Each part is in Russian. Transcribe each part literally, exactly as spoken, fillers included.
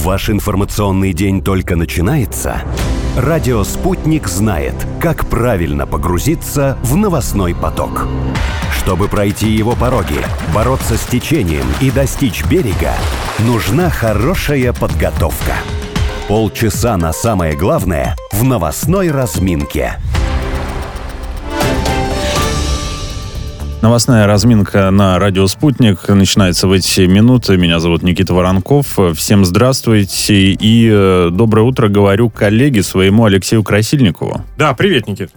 Ваш информационный день только начинается? Радио «Спутник» знает, как правильно погрузиться в новостной поток. Чтобы пройти его пороги, бороться с течением и достичь берега, нужна хорошая подготовка. Полчаса на самое главное в новостной разминке. Новостная разминка на радио «Спутник» начинается в эти минуты. Меня зовут Никита Воронков. Всем здравствуйте и э, доброе утро говорю коллеге своему Алексею Красильникову. Да, привет, Никит.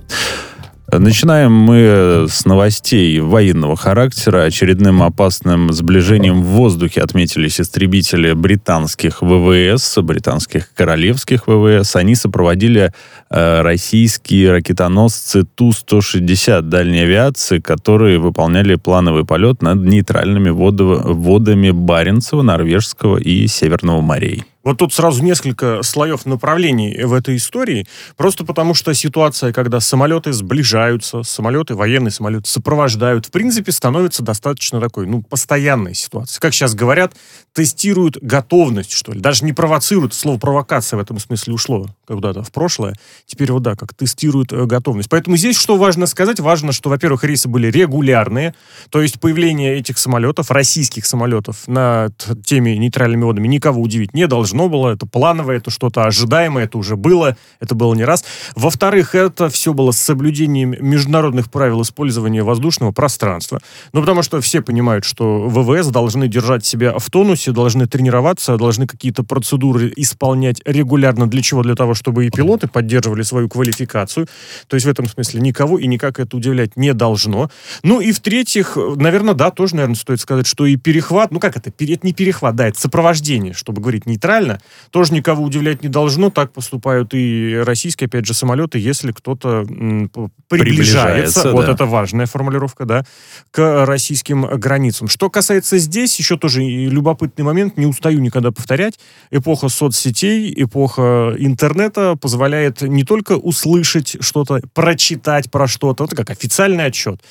Начинаем мы с новостей военного характера. Очередным опасным сближением в воздухе отметились истребители британских ВВС, британских королевских ВВС. Они сопроводили э, российские ракетоносцы Ту сто шестьдесят дальней авиации, которые выполняли плановый полет над нейтральными водо- водами Баренцева, Норвежского и Северного морей. Вот тут сразу несколько слоев направлений в этой истории, просто потому что ситуация, когда самолеты сближаются, самолеты, военные самолеты сопровождают, в принципе, становится достаточно такой, ну, постоянной ситуацией. Как сейчас говорят, тестируют готовность, что ли. Даже не провоцируют, слово провокация в этом смысле ушло куда-то в прошлое. Теперь вот да, как тестируют готовность. Поэтому здесь что важно сказать? Важно, что, во-первых, рейсы были регулярные, то есть появление этих самолетов, российских самолетов над теми нейтральными водами никого удивить не должно. Должно было, это плановое, это что-то ожидаемое, это уже было, это было не раз. Во-вторых, это все было с соблюдением международных правил использования воздушного пространства. Ну, потому что все понимают, что ВВС должны держать себя в тонусе, должны тренироваться, должны какие-то процедуры исполнять регулярно. Для чего? Для того, чтобы и пилоты поддерживали свою квалификацию. То есть в этом смысле никого и никак это удивлять не должно. Ну и в-третьих, наверное, да, тоже, наверное, стоит сказать, что и перехват, ну как это, это не перехват, да, это сопровождение, чтобы говорить нейтрально, тоже никого удивлять не должно. Так поступают и российские, опять же, самолеты, если кто-то м, приближается, приближается вот да. Это важная формулировка, да, к российским границам. Что касается здесь, еще тоже любопытный момент, не устаю никогда повторять, эпоха соцсетей, эпоха интернета позволяет не только услышать что-то, прочитать про что-то, это как официальный отчет.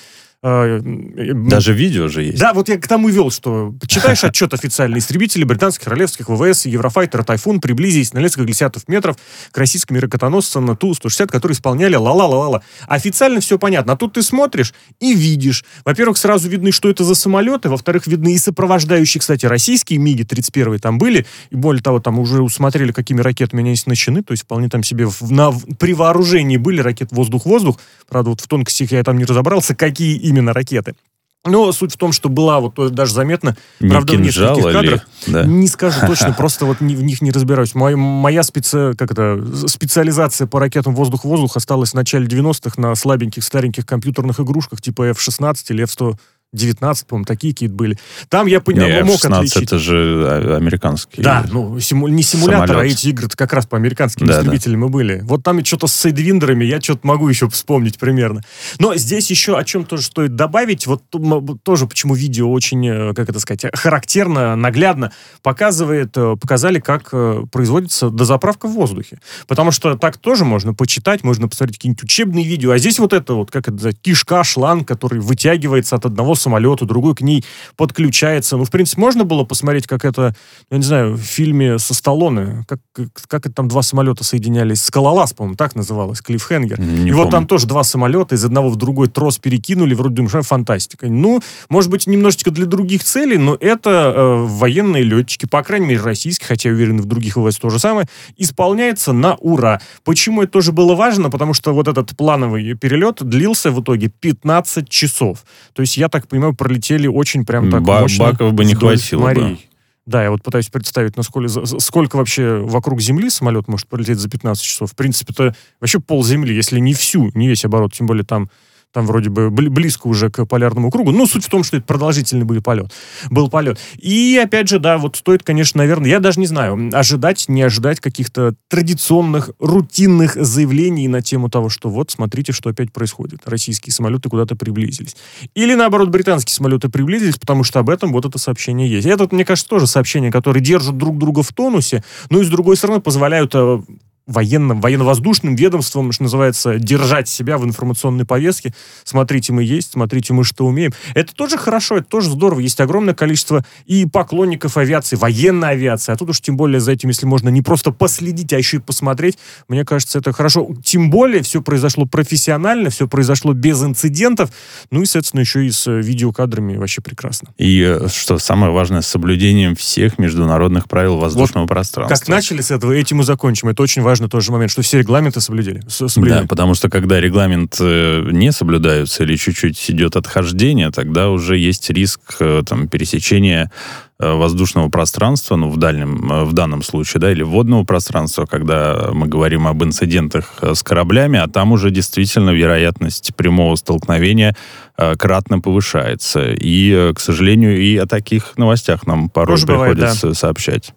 Даже видео же есть. Да, вот я к тому вел, что читаешь отчет официальные истребители британских королевских ВВС, Еврофайтер, Тайфун приблизились на несколько десятков метров к российским ракетоносцам на Ту сто шестьдесят, которые исполняли ла-ла-ла-ла-ла. Официально все понятно. А тут ты смотришь и видишь. Во-первых, сразу видно, что это за самолеты. Во-вторых, видны и сопровождающие, кстати, российские МиГи тридцать один там были. И более того, там уже усмотрели, какими ракетами они оснащены. То есть вполне там себе в, на, при вооружении были ракеты воздух-воздух. Правда, вот в тонкостях я там не разобрался, какие именно ракеты. Но суть в том, что была, вот даже заметно, не правда, в нескольких ли? кадрах, да. не скажу точно, просто вот не, в них не разбираюсь. Моя, моя специ, как это, специализация по ракетам воздух-воздух осталась в начале девяностых на слабеньких, стареньких компьютерных игрушках типа эф шестнадцать или эф сто девятнадцать, по-моему, такие какие-то были. Там я понял, мог отличить. это же американские. Да, ну, симу... не симулятор, самолет. А эти игры как раз по американским да, истребителям да. и были. Вот там что-то с сайдвиндерами я что-то могу еще вспомнить примерно. Но здесь еще о чем тоже стоит добавить. Вот тоже почему видео очень, как это сказать, характерно, наглядно показывает, показали, как производится дозаправка в воздухе. Потому что так тоже можно почитать, можно посмотреть какие-нибудь учебные видео. А здесь вот это вот, как это, кишка, шланг, который вытягивается от одного самолету, другой к ней подключается. Ну, в принципе, можно было посмотреть, как это, я не знаю, в фильме со Сталлоне, как, как, как это там два самолета соединялись. «Скалолаз», по-моему, так называлось, «Клиффхенгер». Не И помню. вот там тоже два самолета из одного в другой трос перекинули, вроде думаешь, фантастика. Ну, может быть, немножечко для других целей, но это э, военные летчики, по крайней мере, российские, хотя я уверен, в других ВВС то же самое, исполняется на ура. Почему это тоже было важно? Потому что вот этот плановый перелет длился в итоге пятнадцать часов. То есть, я так понимаю, пролетели очень прям так Ба- мощно. Баков бы не хватило морей. бы. Да, я вот пытаюсь представить, насколько, сколько вообще вокруг Земли самолет может пролететь за пятнадцать часов. В принципе, это вообще пол Земли, если не всю, не весь оборот, тем более там Там вроде бы близко уже к полярному кругу. Но суть в том, что это продолжительный был полет. Был полет. И, опять же, да, вот стоит, конечно, наверное, я даже не знаю, ожидать, не ожидать каких-то традиционных, рутинных заявлений на тему того, что вот, смотрите, что опять происходит. Российские самолеты куда-то приблизились. Или, наоборот, британские самолеты приблизились, потому что об этом вот это сообщение есть. И это, мне кажется, тоже сообщения, которые держат друг друга в тонусе, но и, с другой стороны, позволяют военным, военно-воздушным ведомством, что называется, держать себя в информационной повестке. Смотрите, мы есть, смотрите, мы что умеем. Это тоже хорошо, это тоже здорово. Есть огромное количество и поклонников авиации, военной авиации. А тут уж тем более за этим, если можно не просто последить, а еще и посмотреть, мне кажется, это хорошо. Тем более все произошло профессионально, все произошло без инцидентов. Ну и, соответственно, еще и с видеокадрами вообще прекрасно. И, что самое важное, с соблюдением всех международных правил воздушного вот пространства. Как начали с этого, этим и закончим. Это очень важный тоже момент, что все регламенты соблюдели. соблюдены. Да, потому что когда регламент не соблюдаются или чуть-чуть идет отхождение, тогда уже есть риск там, пересечения воздушного пространства, ну, в, дальнем, в данном случае, да, или водного пространства, когда мы говорим об инцидентах с кораблями, а там уже действительно вероятность прямого столкновения кратно повышается. И, к сожалению, и о таких новостях нам порой Тоже приходится бывает, да. сообщать.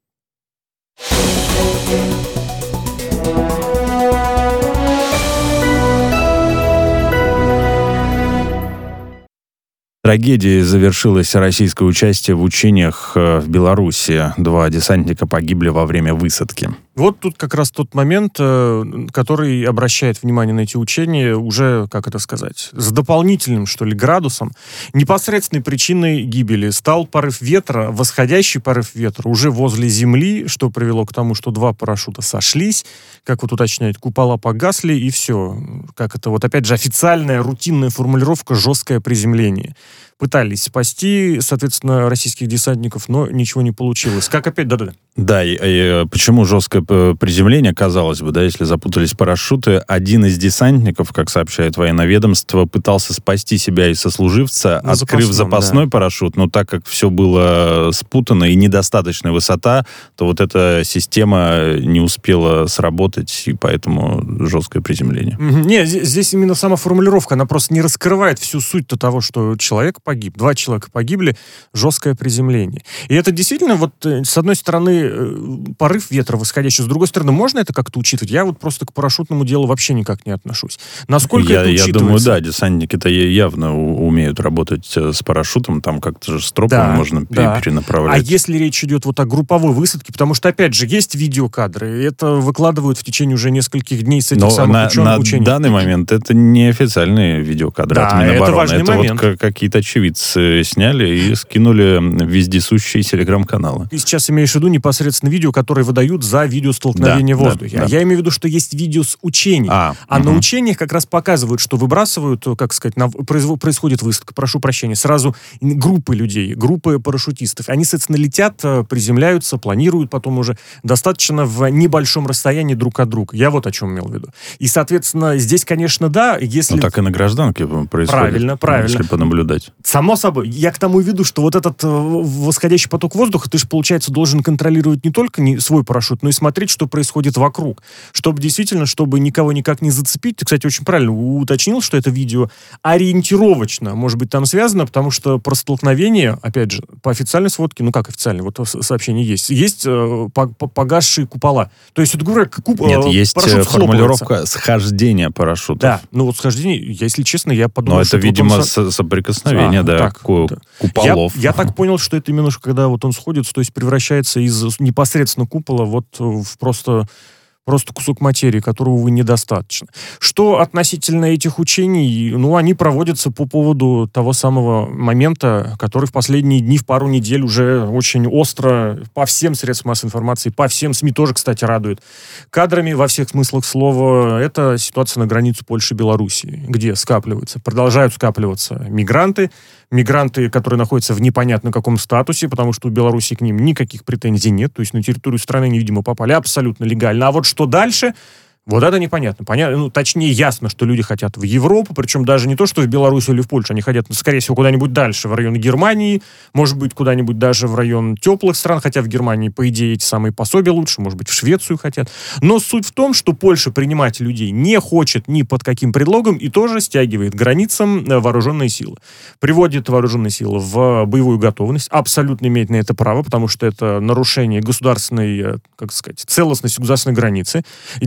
Трагедией завершилось российское участие в учениях в Беларуси. Два десантника погибли во время высадки. Вот тут как раз тот момент, который обращает внимание на эти учения уже, как это сказать, с дополнительным, что ли, градусом. Непосредственной причиной гибели стал порыв ветра, восходящий порыв ветра уже возле земли, что привело к тому, что два парашюта сошлись, как вот уточняют, купола погасли, и все. Как это вот опять же официальная рутинная формулировка «жесткое приземление». Пытались спасти, соответственно, российских десантников, но ничего не получилось. Как опять, да-да. Да, и, и почему жесткое приземление, казалось бы, да, если запутались парашюты, один из десантников, как сообщает военное ведомство, пытался спасти себя и сослуживца, на открыв запасной да. парашют, но так как все было спутано и недостаточная высота, то вот эта система не успела сработать, и поэтому жесткое приземление. Не, здесь именно сама формулировка, она просто не раскрывает всю суть-то того, что человек погиб, два человека погибли, жесткое приземление. И это действительно, вот, с одной стороны, порыв ветра восходящий, с другой стороны, можно это как-то учитывать? Я вот просто к парашютному делу вообще никак не отношусь. Насколько я, это учитывается? Я думаю, да, десантники-то явно умеют работать с парашютом, там как-то же с тропом да, можно да. перенаправлять. А если речь идет вот о групповой высадке, потому что, опять же, есть видеокадры, это выкладывают в течение уже нескольких дней с этих Но самых на, ученых на учений. На данный момент это не официальные видеокадры да, от Минобороны. это важный это момент. Вот какие-то очевидцы сняли и скинули в вездесущие телеграм-каналы. Ты сейчас имеешь в виду непосредственно видео, которые выдают за видеостолкновение да, в воздухе. Да, а да. я имею в виду, что есть видео с учений. А, а угу. на учениях как раз показывают, что выбрасывают, как сказать, на, происходит высадка, прошу прощения, сразу группы людей, группы парашютистов. Они, соответственно, летят, приземляются, планируют потом уже достаточно в небольшом расстоянии друг от друга. Я вот о чем имел в виду. И, соответственно, здесь, конечно, да, если... Ну, так и на гражданке происходит. Правильно, правильно. Если понаблюдать. Само собой. Я к тому веду, что вот этот восходящий поток воздуха, ты же, получается, должен контролировать не только не свой парашют, но и смотреть, что происходит вокруг. Чтобы действительно, чтобы никого никак не зацепить. Ты, кстати, очень правильно уточнил, что это видео ориентировочно, может быть, там связано, потому что про столкновение, опять же, по официальной сводке, ну как официально, вот сообщение есть, есть э, погасшие купола. То есть, вот говоря, куп, Нет, есть формулировка схлопывается. Схождение парашютов. Да, ну вот схождение, если честно, я подумал, Но что... это, видимо, вот он... соприкосновение, а, да, так, ку- да. куполов. Я, я так понял, что это именно, когда вот он сходится, то есть превращается из непосредственно купола вот в просто... Просто кусок материи, которого, увы, недостаточно. Что относительно этих учений, ну, они проводятся по поводу того самого момента, который в последние дни, в пару недель уже очень остро по всем средствам массовой информации, по всем СМИ тоже, кстати, радует. Кадрами во всех смыслах слова, это ситуация на границе Польши и Белоруссии, где скапливаются, продолжают скапливаться мигранты, мигранты, которые находятся в непонятно каком статусе, потому что у Беларуси к ним никаких претензий нет, то есть на территорию страны они, видимо, попали абсолютно легально. А вот что дальше, вот это непонятно. Понятно, ну, точнее, ясно, что люди хотят в Европу, причем даже не то, что в Беларусь или в Польшу, они хотят, ну, скорее всего, куда-нибудь дальше, в район Германии, может быть, куда-нибудь даже в район теплых стран, хотя в Германии, по идее, эти самые пособия лучше, может быть, в Швецию хотят. Но суть в том, что Польша принимать людей не хочет ни под каким предлогом и тоже стягивает к границам вооруженные силы. Приводит вооруженные силы в боевую готовность, абсолютно имеет на это право, потому что это нарушение государственной, как сказать, целостности государственной границы. Некоторые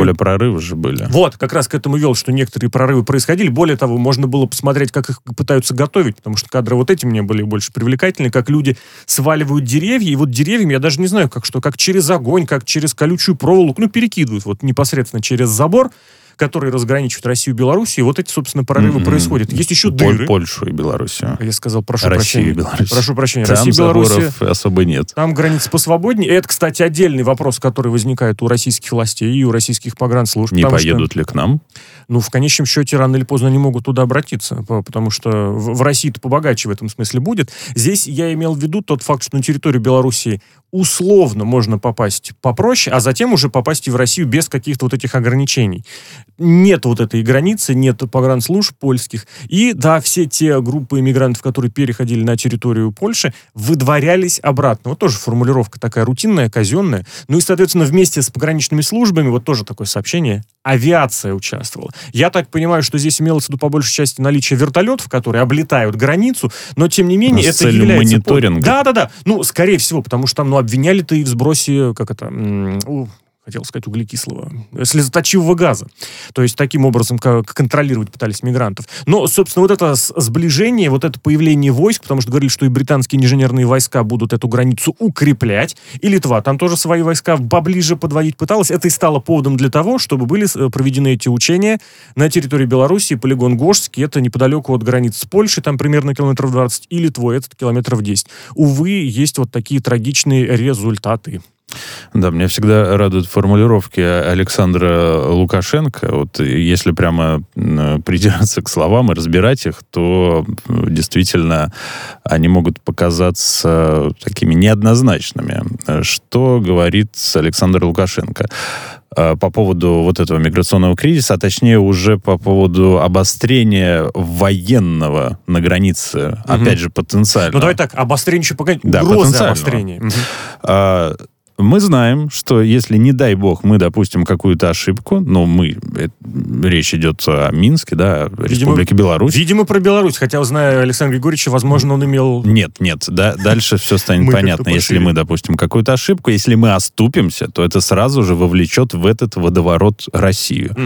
более, прорывы же были. Вот, как раз к этому вел, что некоторые прорывы происходили. Более того, можно было посмотреть, как их пытаются готовить, потому что кадры вот эти мне были больше привлекательны, как люди сваливают деревья, и вот деревьями, я даже не знаю, как что, как через огонь, как через колючую проволоку, ну, перекидывают вот непосредственно через забор, который разграничивает Россию и Белоруссию, и вот эти, собственно, прорывы mm-hmm. происходят. Есть еще дыры. Польшу и Белоруссию. Я сказал, прошу Россию прощения. и Белоруссию. Прошу прощения. Там Россия и Белоруссия. особо нет. Там границы посвободнее. И это, кстати, отдельный вопрос, который возникает у российских властей и у российских погранслужб. Не поедут что, ли к нам? Ну, в конечном счете, рано или поздно они могут туда обратиться, потому что в, в России-то побогаче в этом смысле будет. Здесь я имел в виду тот факт, что на территорию Белоруссии условно можно попасть попроще, а затем уже попасть и в Россию без каких-то вот этих ограничений. Нет вот этой границы, нет погранслужб польских. И, да, все те группы иммигрантов, которые переходили на территорию Польши, выдворялись обратно. Вот тоже формулировка такая рутинная, казенная. Ну и, соответственно, вместе с пограничными службами, вот тоже такое сообщение, авиация участвовала. Я так понимаю, что здесь имелось в виду по большей части наличие вертолетов, которые облетают границу, но, тем не менее, но это с целью является... мониторинга. Да-да-да. Ну, скорее всего, потому что там, ну, обвиняли-то и в сбросе, как это... М- хотел сказать, углекислого, слезоточивого газа. То есть таким образом как контролировать пытались мигрантов. Но, собственно, вот это сближение, вот это появление войск, потому что говорили, что и британские инженерные войска будут эту границу укреплять, и Литва там тоже свои войска поближе подводить пыталась. Это и стало поводом для того, чтобы были проведены эти учения на территории Белоруссии, полигон Гожский, это неподалеку от границ с Польшей, там примерно километров двадцать, и Литвой, это километров десять. Увы, есть вот такие трагичные результаты. Да, меня всегда радуют формулировки Александра Лукашенко. Вот если прямо придираться к словам и разбирать их, то действительно они могут показаться такими неоднозначными. Что говорит Александр Лукашенко по поводу вот этого миграционного кризиса, а точнее уже по поводу обострения военного на границе, угу. опять же, потенциально. Ну давай так, обострение еще пока... Да, угрозы обострения. Угу. А, мы знаем, что если, не дай бог, мы допустим какую-то ошибку, ну, мы, это, речь идет о Минске, да, Республике видимо, Беларусь. Видимо, про Беларусь, хотя, зная Александра Григорьевича, возможно, он имел... Нет, нет, да, дальше все станет понятно. Если мы допустим какую-то ошибку, если мы оступимся, то это сразу же вовлечет в этот водоворот Россию.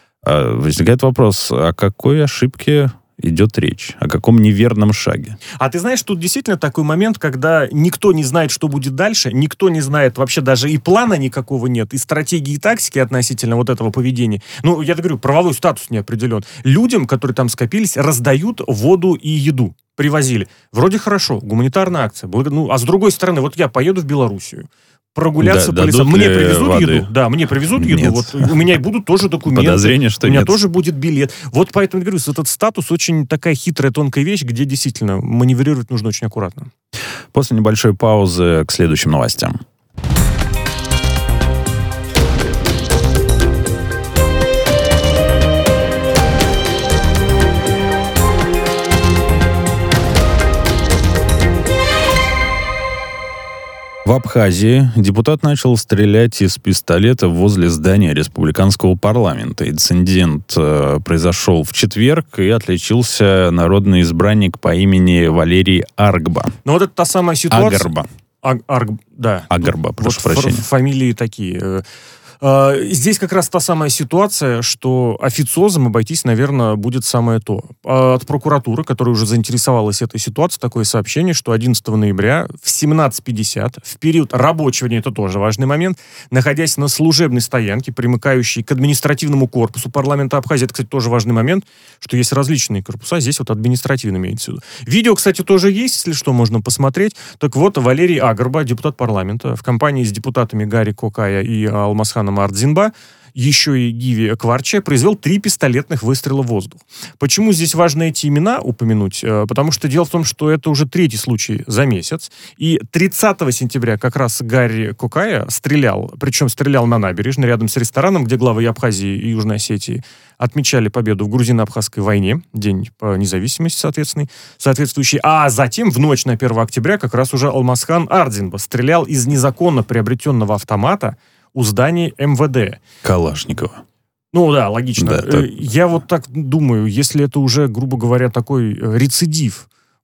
А, возникает вопрос, о какой ошибке идет речь? О каком неверном шаге? А ты знаешь, тут действительно такой момент, когда никто не знает, что будет дальше, никто не знает, вообще даже и плана никакого нет, и стратегии, и тактики относительно вот этого поведения. Ну, я говорю, правовой статус не определен. Людям, которые там скопились, раздают воду и еду. Привозили. Вроде хорошо, гуманитарная акция. Благо... Ну, а с другой стороны, вот я поеду в Белоруссию, прогуляться да, по лесам. Мне привезут воды? еду. Да, мне привезут еду. Вот у меня и будут тоже документы. Подозрение, что У меня нет. тоже будет билет. Вот поэтому я говорю, этот статус очень такая хитрая, тонкая вещь, где действительно маневрировать нужно очень аккуратно. После небольшой паузы к следующим новостям. В Абхазии депутат начал стрелять из пистолета возле здания республиканского парламента. Инцидент э, произошел в четверг, и отличился народный избранник по имени Валерий Аргба. Ну вот это та самая ситуация... Агарба. А, Арг... Да. Агарба, прошу вот прощения. Ф- фамилии такие... Здесь как раз та самая ситуация, что официозом обойтись, наверное, будет самое то. От прокуратуры, которая уже заинтересовалась этой ситуацией, такое сообщение, что одиннадцатого ноября в семнадцать пятьдесят, в период рабочего дня, это тоже важный момент, находясь на служебной стоянке, примыкающей к административному корпусу парламента Абхазии, это, кстати, тоже важный момент, что есть различные корпуса, здесь вот административный имеется в виду. Видео, кстати, тоже есть, если что, можно посмотреть. Так вот, Валерий Агарба, депутат парламента, в компании с депутатами Гарри Кокая и Алмазханом Ардзинба, еще и Гиви Кварче, произвел три пистолетных выстрела в воздух. Почему здесь важно эти имена упомянуть? Потому что дело в том, что это уже третий случай за месяц. И тридцатого сентября как раз Гарри Кокая стрелял, причем стрелял на набережной, рядом с рестораном, где главы Абхазии и Южной Осетии отмечали победу в грузино-абхазской войне, день по независимости, соответственно, соответствующий. А затем в ночь на первого октября как раз уже Алмазхан Ардзинба стрелял из незаконно приобретенного автомата у здания эм вэ дэ. Калашникова. Ну да, логично. Да, так... Я вот так думаю, если это уже, грубо говоря, такой рецидив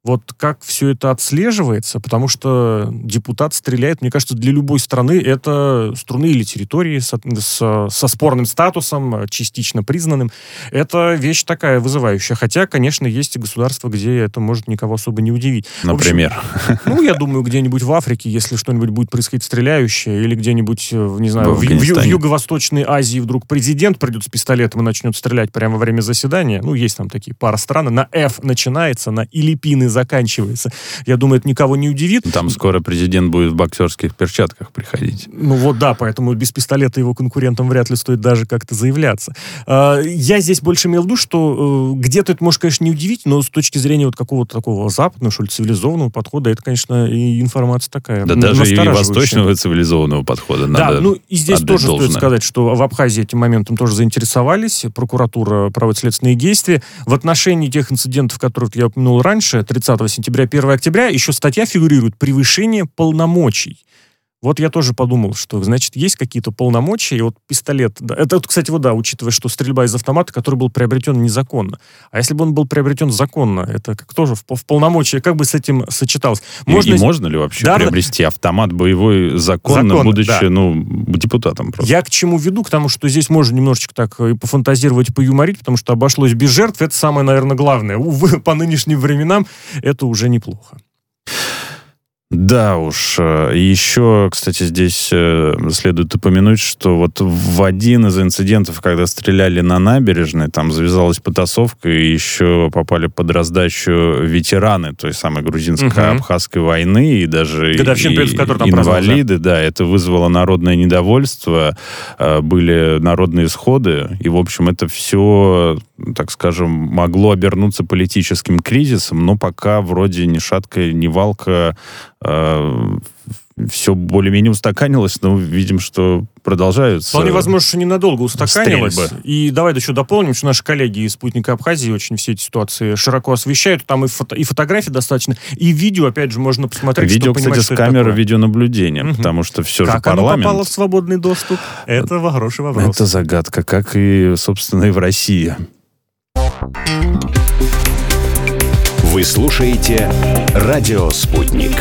Вот как все это отслеживается, потому что депутат стреляет, мне кажется, для любой страны это струны или территории со, со, со спорным статусом, частично признанным. Это вещь такая вызывающая. Хотя, конечно, есть и государства, где это может никого особо не удивить. Например? В общем, ну, я думаю, где-нибудь в Африке, если что-нибудь будет происходить стреляющее, или где-нибудь, не знаю, в, в, в Юго-Восточной Азии вдруг президент придет с пистолетом и начнет стрелять прямо во время заседания. Ну, есть там такие пара стран. На F начинается, на Илипины заканчивается. Я думаю, это никого не удивит. Там скоро президент будет в боксерских перчатках приходить. Ну вот да, поэтому без пистолета его конкурентам вряд ли стоит даже как-то заявляться. Я здесь больше имел в виду, что где-то это может, конечно, не удивить, но с точки зрения вот какого-то такого западного, что ли, цивилизованного подхода, это, конечно, и информация такая. Да даже и восточного цивилизованного подхода надо. Да, ну и здесь тоже должное. Стоит сказать, что в Абхазии этим моментом тоже заинтересовались. Прокуратура проводит следственные действия. В отношении тех инцидентов, которые я упомянул раньше, тридцатого сентября, первого октября, еще статья фигурирует «Превышение полномочий». Вот я тоже подумал, что, значит, есть какие-то полномочия, и вот пистолет... Да, это, кстати, вот да, учитывая, что стрельба из автомата, который был приобретен незаконно. А если бы он был приобретен законно, это как тоже в, в полномочия, как бы с этим сочеталось? Можно, и, и можно ли вообще да, приобрести автомат боевой законно, законно будучи, да. ну, депутатом просто? Я к чему веду? К тому, что здесь можно немножечко так и пофантазировать, и поюморить, потому что обошлось без жертв. Это самое, наверное, главное. Увы, по нынешним временам это уже неплохо. Да уж. Еще, кстати, здесь следует упомянуть, что вот в один из инцидентов, когда стреляли на набережной, там завязалась потасовка, и еще попали под раздачу ветераны той самой грузинско-абхазской войны, и даже и, и, инвалиды. Да, это вызвало народное недовольство, были народные сходы, и, в общем, это все, так скажем, могло обернуться политическим кризисом, но пока вроде ни шатка, ни валка, все более-менее устаканилось, но видим, что продолжаются. Вполне возможно, что ненадолго устаканилось. Стрельбы. И давай еще дополним, что наши коллеги из «Спутника Абхазии» очень все эти ситуации широко освещают. Там и, фото, и фотографий достаточно, и видео, опять же, можно посмотреть. Видео, чтобы кстати, понимать, с камеры видеонаблюдения, угу. потому что все как же парламент... Как оно попало в свободный доступ? Это хороший вопрос. Это загадка, как и, собственно, и в России. Вы слушаете «Радио Спутник».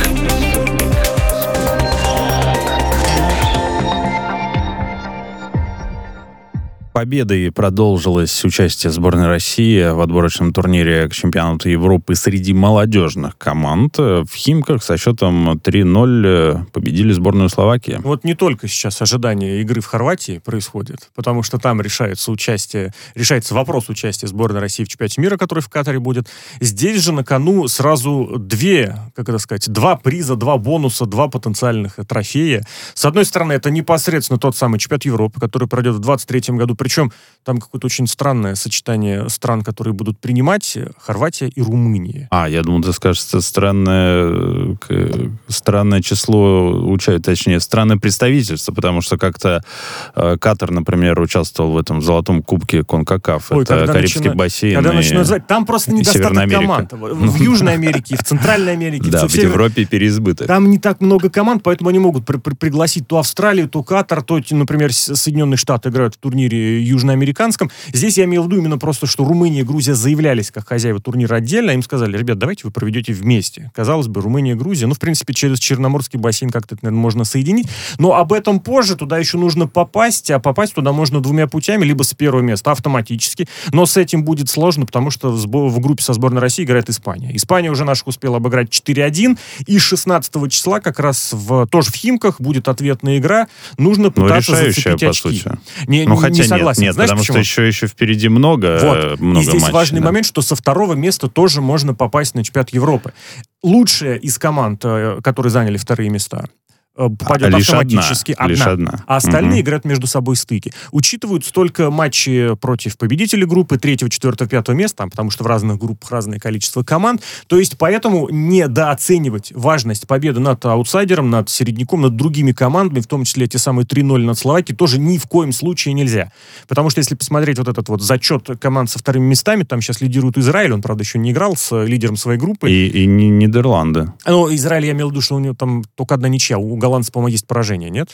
Победой продолжилось участие сборной России в отборочном турнире к чемпионату Европы среди молодежных команд. В Химках со счетом три ноль победили сборную Словакии. Вот не только сейчас ожидание игры в Хорватии происходит, потому что там решается участие, решается вопрос участия сборной России в чемпионате мира, который в Катаре будет. Здесь же на кону сразу две, как это сказать, два приза, два бонуса, два потенциальных трофея. С одной стороны, это непосредственно тот самый чемпионат Европы, который пройдет в двадцать третьем году. Причем там какое-то очень странное сочетание стран, которые будут принимать: Хорватия и Румыния. А, я думал, ты скажешь, это странное, странное число, точнее, странное представительство, потому что как-то Катар, например, участвовал в этом золотом кубке Конкакаф. Ой, это Карибский начина... бассейн. Когда начинают звать, там просто недостаток команд. В Южной Америке, в Центральной Америке. Да, в Европе переизбыток. Там не так много команд, поэтому они могут при- при- пригласить то Австралию, то Катар, то, например, Соединенные Штаты играют в турнире южноамериканском. Здесь я имел в виду именно просто, что Румыния и Грузия заявлялись как хозяева турнира отдельно, им сказали: ребят, давайте вы проведете вместе. Казалось бы, Румыния и Грузия, ну, в принципе, через Черноморский бассейн как-то это, наверное, можно соединить, но об этом позже, туда еще нужно попасть, а попасть туда можно двумя путями, либо с первого места автоматически, но с этим будет сложно, потому что в, сбор, в группе со сборной России играет Испания. Испания уже наших успела обыграть четыре один, и шестнадцатого числа как раз в, тоже в Химках будет ответная игра, нужно пытаться зацепить очки. Не, ну, не, хотя не согласен. Нет, нет, Знаешь, потому почему? что еще, еще впереди много, вот. много И здесь матчей, важный да. момент, что со второго места тоже можно попасть на чемпионат Европы. Лучшая из команд, которые заняли вторые места, попадет а, лишь автоматически одна, одна, лишь одна. А остальные угу. играют между собой стыки. Учитываются только матчи против победителей группы третьего, четвертого, пятого места, там, потому что в разных группах разное количество команд. То есть поэтому недооценивать важность победы над аутсайдером, над середняком, над другими командами, в том числе те самые три ноль над Словакией, тоже ни в коем случае нельзя. Потому что если посмотреть вот этот вот зачет команд со вторыми местами, там сейчас лидирует Израиль, он, правда, еще не играл с лидером своей группы. И, и Нидерланды. Ну, Израиль, я имел в виду, что у него там только одна ничья. У голландцев, по-моему, есть поражение, нет?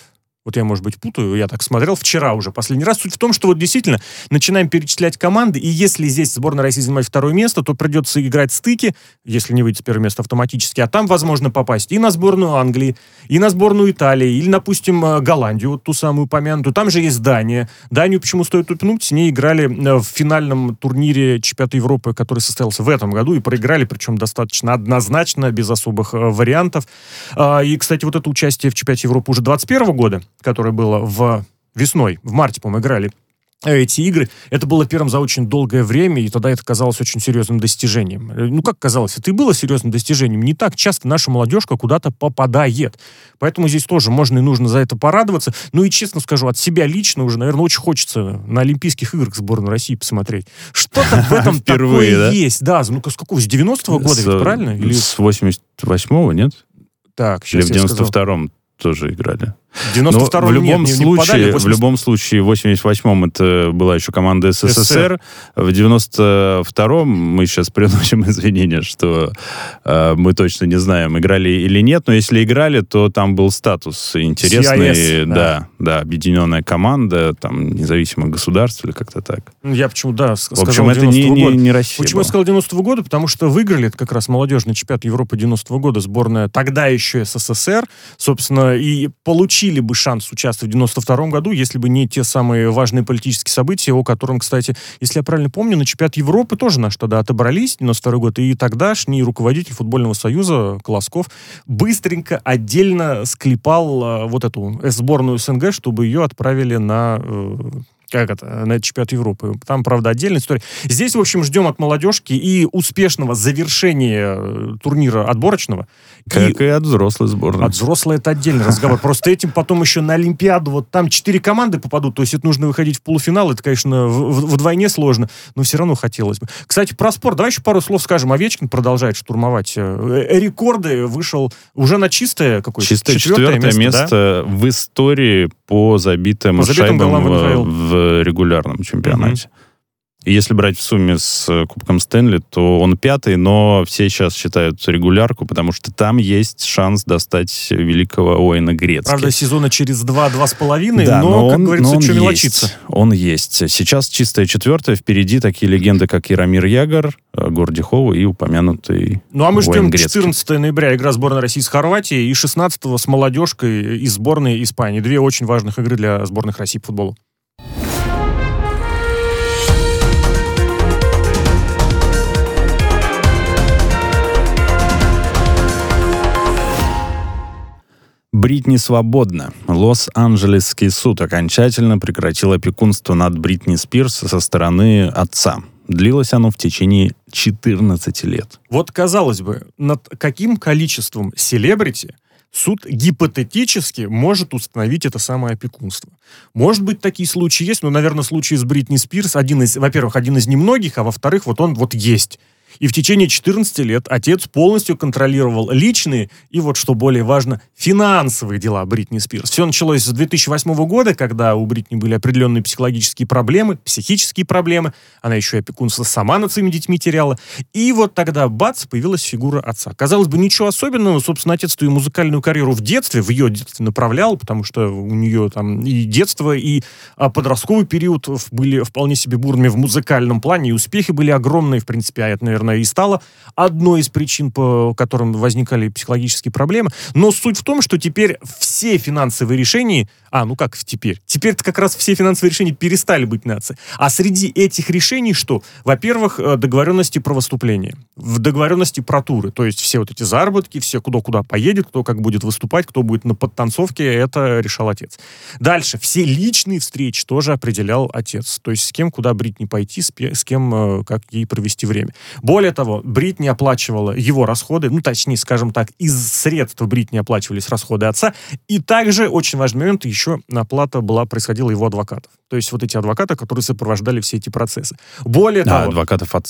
Вот я, может быть, путаю, я так смотрел вчера уже последний раз. Суть в том, что вот действительно начинаем перечислять команды, и если здесь сборная России занимает второе место, то придется играть стыки, если не выйдет с первого места автоматически, а там возможно попасть и на сборную Англии, и на сборную Италии, или, допустим, Голландию, вот ту самую упомянутую. Там же есть Дания. Данию почему стоит упомянуть? С ней играли в финальном турнире чемпионата Европы, который состоялся в этом году, и проиграли, причем достаточно однозначно, без особых вариантов. И, кстати, вот это участие в чемпионате Европы уже двадцать первого года, которое было в весной, в марте, по-моему, играли эти игры, это было первым за очень долгое время, и тогда это казалось очень серьезным достижением. Ну, как казалось, это и было серьезным достижением. Не так часто наша молодежка куда-то попадает. Поэтому здесь тоже можно и нужно за это порадоваться. Ну и, честно скажу, от себя лично уже, наверное, очень хочется на Олимпийских играх сборную России посмотреть. Что-то в этом такое есть. Да, ну-ка, с какого? С девяностого года, ведь правильно? С восемьдесят восьмого, нет? Так, Или в девяносто втором тоже играли. В девяносто втором в любом нет, случае, не попадали, в любом случае, в восемьдесят восьмом это была еще команда СССР. В девяносто втором мы сейчас приносим извинения, что э, мы точно не знаем, играли или нет, но если играли, то там был статус интересный. си ай эс, да. да, да, объединенная команда, там, независимое государство или как-то так. Я почему, да, сказал в общем, это не, не, не Россия. Почему была. я сказал девяностого года? Потому что выиграли это как раз молодежный чемпионат Европы девяностого года, сборная тогда еще СССР, собственно, и получили бы шанс участвовать в девяносто втором году, если бы не те самые важные политические события, о котором, кстати, если я правильно помню, на чемпионат Европы тоже наш тогда отобрались, девяносто второй год, и тогдашний руководитель футбольного союза Колосков быстренько отдельно склепал э, вот эту сборную СНГ, чтобы ее отправили на... Э, как это, на чемпионат Европы. Там, правда, отдельная история. Здесь, в общем, ждем от молодежки и успешного завершения турнира отборочного. Как и, и от взрослой сборной. От взрослой это отдельный разговор. Просто этим потом еще на Олимпиаду, вот там четыре команды попадут, то есть это нужно выходить в полуфинал, это, конечно, вдвойне сложно, но все равно хотелось бы. Кстати, про спорт. Давай еще пару слов скажем. Овечкин продолжает штурмовать рекорды. Вышел уже на чистое какое-то чистое четвертое, четвертое место, место да? в истории по забитым, по забитым шайбам в, в регулярном чемпионате. Mm-hmm. И если брать в сумме с Кубком Стэнли, то он пятый, но все сейчас считают регулярку, потому что там есть шанс достать великого Оуэна Грецки. Правда, сезона через два-два с половиной, да, но, но, как он, говорится, но он что есть, мелочиться. Он есть. Сейчас чистое четвертое, впереди такие легенды, как Яромир Ягор, Гордихова и упомянутый Ну, а мы Оуэн ждем Грецки. четырнадцатого ноября игра сборной России с Хорватией и шестнадцатого с молодежкой из сборной Испании. Две очень важных игры для сборных России по футболу. Бритни свободна. Лос-Анджелесский суд окончательно прекратил опекунство над Бритни Спирс со стороны отца. Длилось оно в течение четырнадцати лет. Вот, казалось бы, над каким количеством селебрити суд гипотетически может установить это самое опекунство? Может быть, такие случаи есть, но, наверное, случай с Бритни Спирс, один из, во-первых, один из немногих, а во-вторых, вот он вот есть. И в течение четырнадцати лет отец полностью контролировал личные и, вот что более важно, финансовые дела Бритни Спирс. Все началось с две тысячи восьмого года, когда у Бритни были определенные психологические проблемы, психические проблемы. Она еще и опекунство сама над своими детьми теряла. И вот тогда, бац, появилась фигура отца. Казалось бы, ничего особенного. Собственно, отец-то и музыкальную карьеру в детстве, в ее детстве направлял, потому что у нее там и детство, и подростковый период были вполне себе бурными в музыкальном плане, и успехи были огромные, в принципе, а это, наверное, и стало одной из причин, по которым возникали психологические проблемы. Но суть в том, что теперь все финансовые решения... А, ну как теперь? Теперь-то как раз все финансовые решения перестали быть на отце. А среди этих решений что? Во-первых, договоренности про выступление. В договоренности про туры. То есть все вот эти заработки, все кто куда поедет, кто как будет выступать, кто будет на подтанцовке, это решал отец. Дальше. Все личные встречи тоже определял отец. То есть с кем куда Бритни пойти, с кем как ей провести время. Более того, Бритни оплачивала его расходы, ну, точнее, скажем так, из средств Бритни оплачивались расходы отца. И также, очень важный момент, еще оплата была, происходила его адвокатов. То есть вот эти адвокаты, которые сопровождали все эти процессы. Более а, того... адвокатов отца?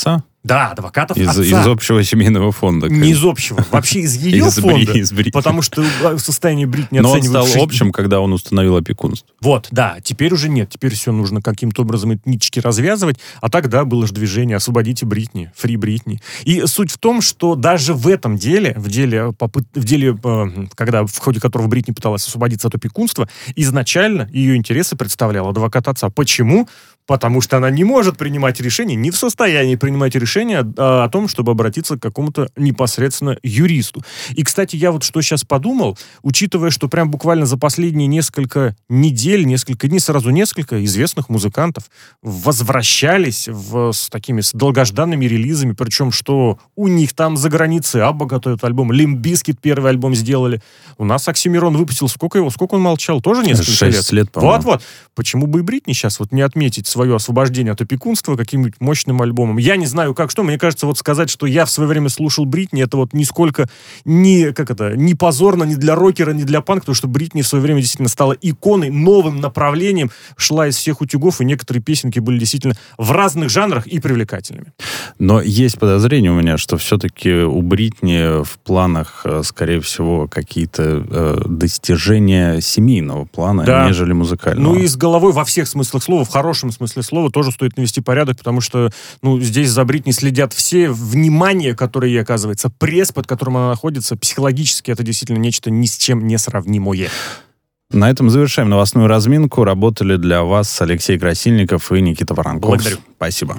Да, адвокатов из, отца. Из общего семейного фонда. Не из общего, вообще из ее из фонда. Бри, из Бритни. Потому что состояние Бритни Но оценивают... он стал шесть... общим, когда он установил опекунство. Вот, да. Теперь уже нет. Теперь все нужно каким-то образом эти ниточки развязывать. А тогда было же движение «Освободите Бритни», «Фри Бритни». И суть в том, что даже в этом деле, в деле, попыт... в деле когда, в ходе которого Бритни пыталась освободиться от опекунства, изначально ее интересы представлял адвокат отца. Почему? Потому что она не может принимать решения, не в состоянии принимать решения о, о том, чтобы обратиться к какому-то непосредственно юристу. И, кстати, я вот что сейчас подумал, учитывая, что прям буквально за последние несколько недель, несколько дней, сразу несколько известных музыкантов возвращались в, с такими с долгожданными релизами, причем что у них там за границей Абба готовят альбом, Лимп Бизкит первый альбом сделали. У нас Оксимирон выпустил, сколько его, сколько он молчал? Тоже несколько лет? Шесть лет, по-моему. Вот-вот. Почему бы и Бритни сейчас вот не отметить свое освобождение от опекунства каким-нибудь мощным альбомом? Я не знаю, как что. Мне кажется, вот сказать, что я в свое время слушал Бритни, это вот нисколько не, как это, не позорно ни для рокера, ни для панка, потому что Бритни в свое время действительно стала иконой, новым направлением, шла из всех утюгов, и некоторые песенки были действительно в разных жанрах и привлекательными. Но есть подозрение у меня, что все-таки у Бритни в планах, скорее всего, какие-то э, достижения семейного плана, да. нежели музыкального. Ну и с головой во всех смыслах слова, в хорошем смысле слова, тоже стоит навести порядок, потому что ну, здесь за Бритни следят все. Внимание, которое ей оказывается, пресс, под которым она находится, психологически это действительно нечто ни с чем не сравнимое. На этом завершаем новостную разминку. Работали для вас Алексей Красильников и Никита Воронков. Благодарю. Спасибо.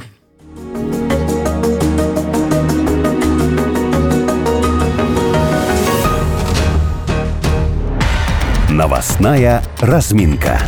Новостная разминка.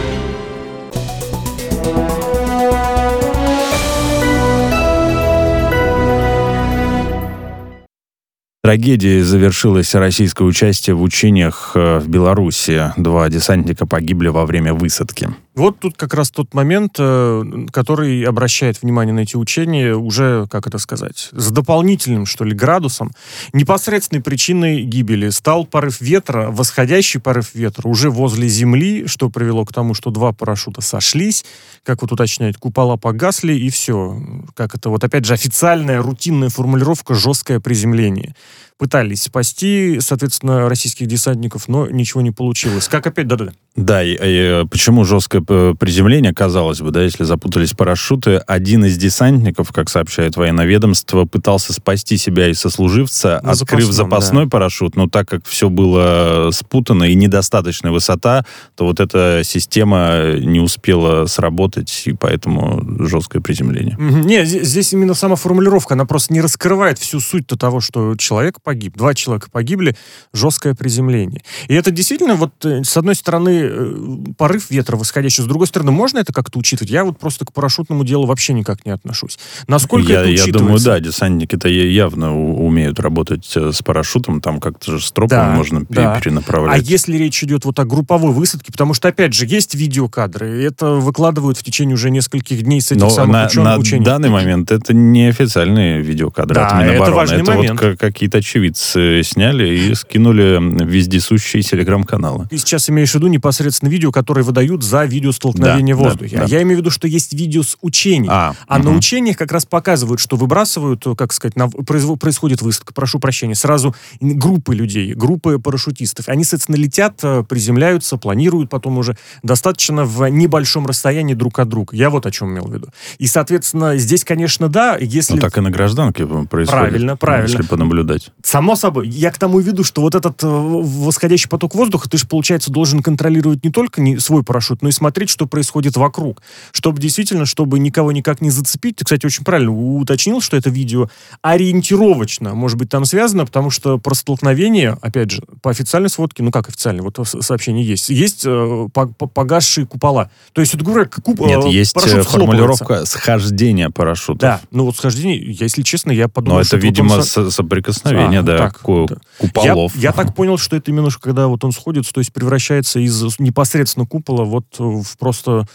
Трагедией завершилось российское участие в учениях в Беларуси. Два десантника погибли во время высадки. Вот тут как раз тот момент, который обращает внимание на эти учения уже, как это сказать, с дополнительным, что ли, градусом. Непосредственной причиной гибели стал порыв ветра, восходящий порыв ветра уже возле земли, что привело к тому, что два парашюта сошлись, как вот уточняют, купола погасли, и все. Как это вот опять же официальная рутинная формулировка «жесткое приземление». Пытались спасти, соответственно, российских десантников, но ничего не получилось. Как опять, да-да-да. Да, и, и почему жесткое приземление, казалось бы, да, если запутались парашюты, один из десантников, как сообщает военное ведомство, пытался спасти себя и сослуживца, на открыв запасном, запасной да. парашют, но так как все было спутано и недостаточная высота, то вот эта система не успела сработать, и поэтому жесткое приземление. Не, здесь именно сама формулировка, она просто не раскрывает всю суть-то того, что человек погиб, два человека погибли, жесткое приземление. И это действительно, вот, с одной стороны, порыв ветра восходящий, с другой стороны, можно это как-то учитывать? Я вот просто к парашютному делу вообще никак не отношусь. Насколько я, это учитывается? Я думаю, да, десантники-то явно умеют работать с парашютом, там как-то же с тропом да, можно да. перенаправлять. А если речь идет вот о групповой высадке, потому что, опять же, есть видеокадры, это выкладывают в течение уже нескольких дней с этих Но самых на, ученых на учений. На данный момент это не официальные видеокадры да, от Минобороны. это важный это момент. Вот какие-то очевидцы сняли и скинули в вездесущие телеграм-каналы. Ты сейчас имеешь в виду непосредственно видео, которые выдают за видеостолкновение да, в воздухе. Да, а да. я имею в виду, что есть видео с учений. А, а угу. на учениях как раз показывают, что выбрасывают, как сказать, на, производ, происходит высадка, прошу прощения, сразу группы людей, группы парашютистов. Они, соответственно, летят, приземляются, планируют потом уже достаточно в небольшом расстоянии друг от друга. Я вот о чем имел в виду. И, соответственно, здесь, конечно, да, если... Ну, так и на гражданке происходит. Правильно, правильно. Если понаблюдать. Само собой. Я к тому и веду, что вот этот э, восходящий поток воздуха, ты же, получается, должен контролировать не только не свой парашют, но и смотреть, что происходит вокруг. Чтобы действительно, чтобы никого никак не зацепить. Ты, кстати, очень правильно уточнил, что это видео ориентировочно, может быть, там связано, потому что про столкновение, опять же, по официальной сводке, ну как официально, вот сообщение есть, есть э, погасшие купола. То есть, это говорю, куп, Нет, есть формулировка схлопывается. Схождения парашютов. Да, ну вот схождение, если честно, я подумал, Но что... это, видимо, он... со- соприкосновение, а, да, так, ку- да. куполов. Я, я так понял, что это именно, когда вот он сходится, то есть превращается из непосредственно купола вот в просто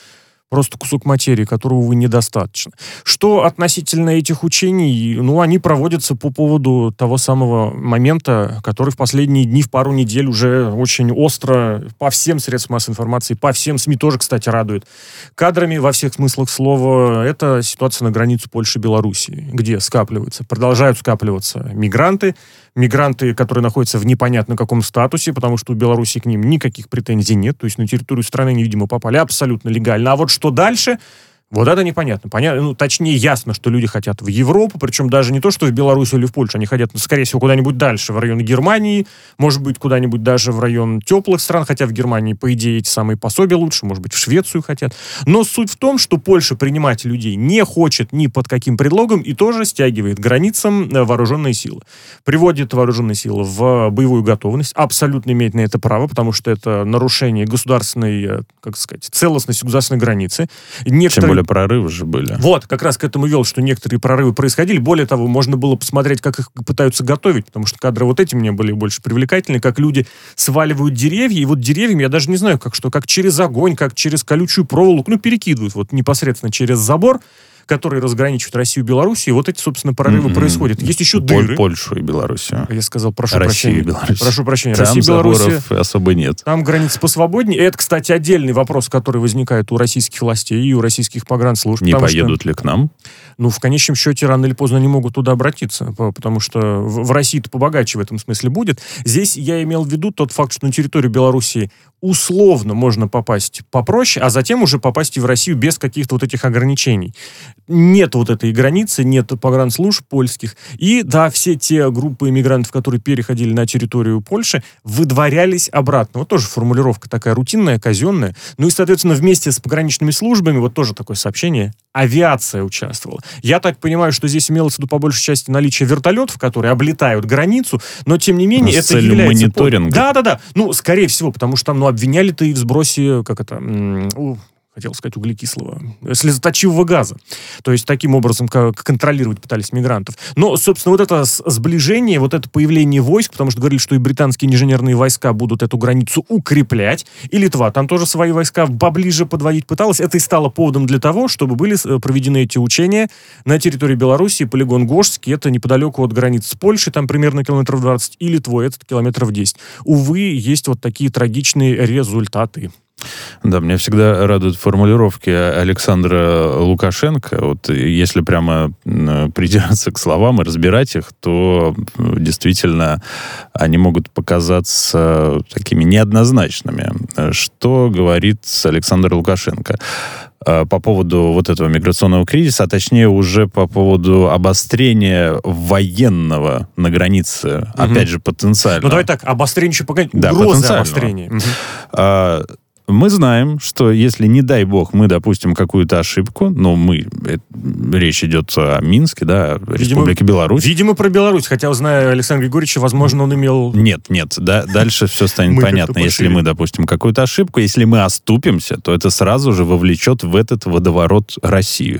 просто кусок материи, которого, увы, недостаточно. Что относительно этих учений, ну, они проводятся по поводу того самого момента, который в последние дни, в пару недель уже очень остро по всем средствам массовой информации, по всем СМИ тоже, кстати, радует. Кадрами во всех смыслах слова это ситуация на границе Польши и Белоруссии, где скапливаются, продолжают скапливаться мигранты, мигранты, которые находятся в непонятно каком статусе, потому что у Беларуси к ним никаких претензий нет, то есть на территорию страны они, видимо, попали абсолютно легально. А вот что дальше, вот это непонятно. Понятно, ну, точнее, ясно, что люди хотят в Европу, причем даже не то, что в Беларусь или в Польшу, они хотят, ну, скорее всего, куда-нибудь дальше, в район Германии, может быть, куда-нибудь даже в район теплых стран, хотя в Германии, по идее, эти самые пособия лучше, может быть, в Швецию хотят. Но суть в том, что Польша принимать людей не хочет ни под каким предлогом и тоже стягивает к границам вооруженные силы. Приводит вооруженные силы в боевую готовность, абсолютно имеет на это право, потому что это нарушение государственной, как сказать, целостности государственной границы. Некоторые прорывы же были. Вот, как раз к этому вел, что некоторые прорывы происходили. Более того, можно было посмотреть, как их пытаются готовить, потому что кадры вот эти мне были больше привлекательны, как люди сваливают деревья, и вот деревьями, я даже не знаю, как что, как через огонь, как через колючую проволоку, ну, перекидывают вот непосредственно через забор, которые разграничивают Россию и Белоруссию, и вот эти, собственно, прорывы mm-hmm. происходят. Есть еще дыры. Польшу и Белоруссию. Я сказал, прошу Россию прощения. И Белоруссию. Прошу прощения. Там Россия и Белоруссия. особо нет. Там границы посвободнее. И это, кстати, отдельный вопрос, который возникает у российских властей и у российских погранслужб. Не поедут что, ли к нам? Ну, в конечном счете, рано или поздно они могут туда обратиться, потому что в, в России-то побогаче в этом смысле будет. Здесь я имел в виду тот факт, что на территорию Белоруссии условно можно попасть попроще, а затем уже попасть и в Россию без каких-то вот этих ограничений. Нет вот этой границы, нет погранслужб польских. И, да, все те группы иммигрантов, которые переходили на территорию Польши, выдворялись обратно. Вот тоже формулировка такая рутинная, казенная. Ну и, соответственно, вместе с пограничными службами, вот тоже такое сообщение, авиация участвовала. Я так понимаю, что здесь имелось в виду по большей части наличие вертолетов, которые облетают границу, но, тем не менее, с это целью является... мониторинга. Да-да-да. Ну, скорее всего, потому что там, ну, обвиняли-то и в сбросе, как это... М- хотел сказать, углекислого, слезоточивого газа. То есть таким образом как контролировать пытались мигрантов. Но, собственно, вот это сближение, вот это появление войск, потому что говорили, что и британские инженерные войска будут эту границу укреплять, и Литва там тоже свои войска поближе подводить пыталась. Это и стало поводом для того, чтобы были проведены эти учения на территории Беларуси, полигон Гожский, это неподалеку от границ с Польшей, там примерно километров двадцать, и Литвой, это километров десять. Увы, есть вот такие трагичные результаты. Да, меня всегда радуют формулировки Александра Лукашенко. Вот если прямо придираться к словам и разбирать их, то действительно они могут показаться такими неоднозначными. Что говорит Александр Лукашенко по поводу вот этого миграционного кризиса, а точнее уже по поводу обострения военного на границе, угу. опять же, потенциально. Ну давай так, обострение еще пока... Да, угрозы обострения. Угу. А, мы знаем, что если, не дай бог, мы допустим какую-то ошибку, ну, мы, это, речь идет о Минске, да, о Республике Беларусь. Видимо, про Беларусь, хотя, зная Александра Григорьевича, возможно, он имел... Нет, нет, да, дальше все станет понятно. Если мы допустим какую-то ошибку, если мы оступимся, то это сразу же вовлечет в этот водоворот Россию.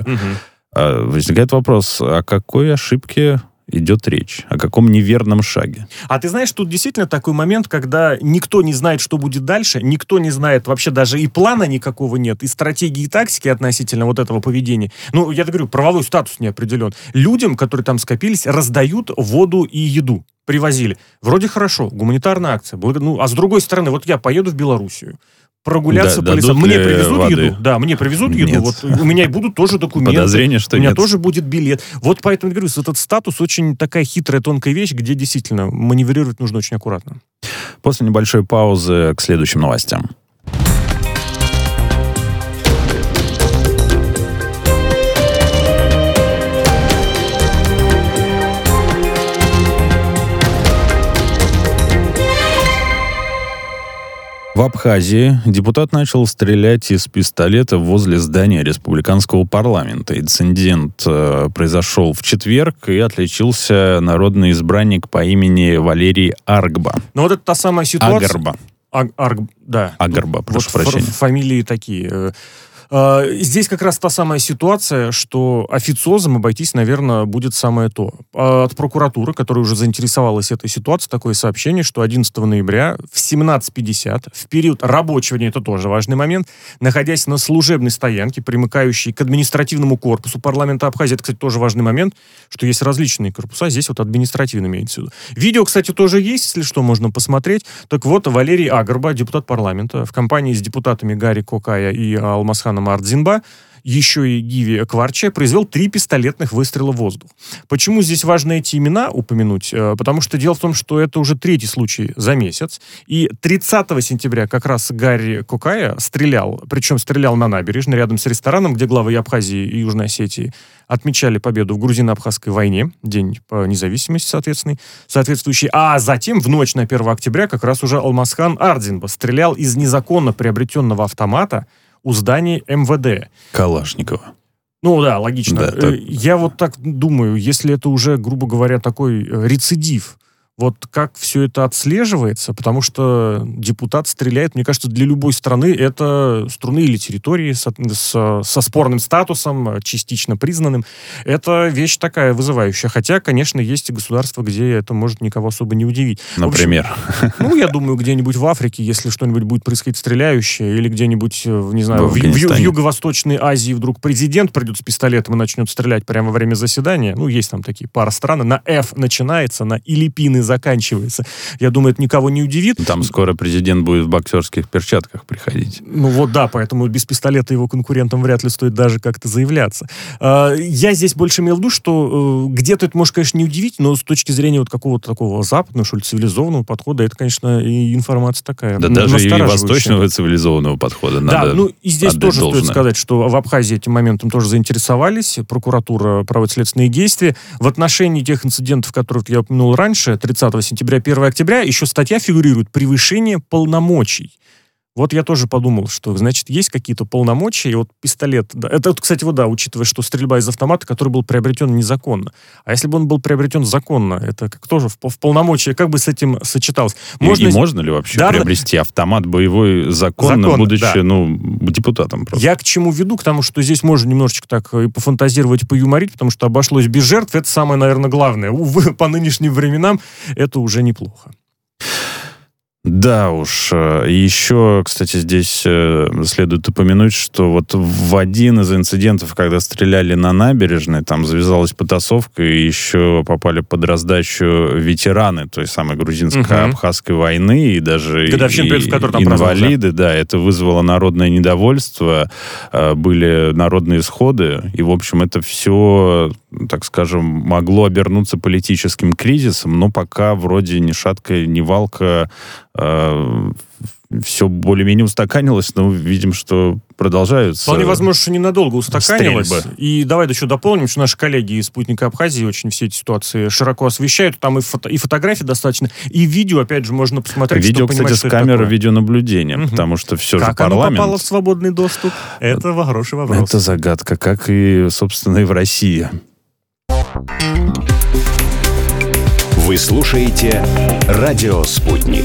А, возникает вопрос, о какой ошибке идет речь? О каком неверном шаге? А ты знаешь, тут действительно такой момент, когда никто не знает, что будет дальше, никто не знает, вообще даже и плана никакого нет, и стратегии, и тактики относительно вот этого поведения. Ну, я говорю, правовой статус не определен. Людям, которые там скопились, раздают воду и еду. Привозили. Вроде хорошо, гуманитарная акция. Ну, а с другой стороны, вот я поеду в Белоруссию, прогуляться да, по лесам. Мне привезут воды? еду. Да, мне привезут еду. Нет. Вот у меня и будут тоже документы. Подозрение, что У меня нет. тоже будет билет. Вот поэтому, говорю, этот статус очень такая хитрая, тонкая вещь, где действительно маневрировать нужно очень аккуратно. После небольшой паузы к следующим новостям. В Абхазии депутат начал стрелять из пистолета возле здания республиканского парламента. Инцидент э, произошел в четверг, и отличился народный избранник по имени Валерий Аргба. Ну вот это та самая ситуация... Агарба. Аг, Арг, да. Агарба, прошу вот прощения. Фамилии такие... Здесь как раз та самая ситуация, что официозом обойтись, наверное, будет самое то. От прокуратуры, которая уже заинтересовалась этой ситуацией, такое сообщение, что одиннадцатого ноября в семнадцать пятьдесят, в период рабочего дня, это тоже важный момент, находясь на служебной стоянке, примыкающей к административному корпусу парламента Абхазии, это, кстати, тоже важный момент, что есть различные корпуса, здесь вот административный имеется в виду. Видео, кстати, тоже есть, если что, можно посмотреть. Так вот, Валерий Агарба, депутат парламента, в компании с депутатами Гарри Кокая и Алмазханом Ардзинба, еще и Гиви Кварче, произвел три пистолетных выстрела в воздух. Почему здесь важно эти имена упомянуть? Потому что дело в том, что это уже третий случай за месяц. И тридцатого сентября как раз Гарри Кокая стрелял, причем стрелял на набережной, рядом с рестораном, где главы и Абхазии, и Южной Осетии отмечали победу в грузино-абхазской войне, день по независимости, соответственно, соответствующий. А затем, в ночь на первого октября, как раз уже Алмазхан Ардзинба стрелял из незаконно приобретенного автомата у здания эм вэ дэ. Калашникова. Ну да, логично. Да, так... Я вот так думаю, если это уже, грубо говоря, такой рецидив, вот как все это отслеживается, потому что депутат стреляет, мне кажется, для любой страны это струны или территории со, со, со спорным статусом, частично признанным. Это вещь такая вызывающая. Хотя, конечно, есть и государства, где это может никого особо не удивить. Например? В общем, ну, я думаю, где-нибудь в Африке, если что-нибудь будет происходить стреляющее, или где-нибудь, не знаю, в, в, в Юго-Восточной Азии вдруг президент придет с пистолетом и начнет стрелять прямо во время заседания. Ну, есть там такие пара стран. На F начинается, на Илипины заканчивается. Я думаю, это никого не удивит. Там скоро президент будет в боксерских перчатках приходить. Ну вот да, поэтому без пистолета его конкурентам вряд ли стоит даже как-то заявляться. Я здесь больше имел в виду, что где-то это может, конечно, не удивить, но с точки зрения вот какого-то такого западного, что ли, цивилизованного подхода, это, конечно, и информация такая. Да даже и восточного цивилизованного подхода надо. Да, ну и здесь тоже должное. Стоит сказать, что в Абхазии этим моментом тоже заинтересовались. Прокуратура проводит следственные действия. В отношении тех инцидентов, которые я упомянул раньше, тридцатого сентября, первого октября, еще статья фигурирует «Превышение полномочий». Вот я тоже подумал, что, значит, есть какие-то полномочия, и вот пистолет... Да, это, кстати, вот да, учитывая, что стрельба из автомата, который был приобретен незаконно. А если бы он был приобретен законно, это как тоже в, в полномочия, как бы с этим сочеталось? Можно, и, и можно ли вообще да, приобрести да, автомат боевой законно, законно будучи, да. ну, депутатом просто? Я к чему веду? К тому, что здесь можно немножечко так и пофантазировать, и поюморить, потому что обошлось без жертв. Это самое, наверное, главное. Увы, по нынешним временам это уже неплохо. Да уж. Еще, кстати, здесь следует упомянуть, что вот в один из инцидентов, когда стреляли на набережной, там завязалась потасовка, и еще попали под раздачу ветераны той самой грузинско-абхазской угу. войны, и даже и, перед, там инвалиды. Да, это вызвало народное недовольство, были народные сходы, и, в общем, это все, так скажем, могло обернуться политическим кризисом, но пока вроде ни шатка, ни валка, все более-менее устаканилось, но видим, что продолжаются. Вполне возможно, что ненадолго устаканилось. Стрельбы. И давай еще дополним, что наши коллеги из «Спутника Абхазии» очень все эти ситуации широко освещают. Там и, фото, и фотографий достаточно, и видео, опять же, можно посмотреть. Видео, чтобы кстати, понимать, с камеры видеонаблюдения, угу. потому что все как же парламент... Как оно попало в свободный доступ? Это хороший вопрос. Это загадка, как и, собственно, и в России. Вы слушаете «Радио Спутник».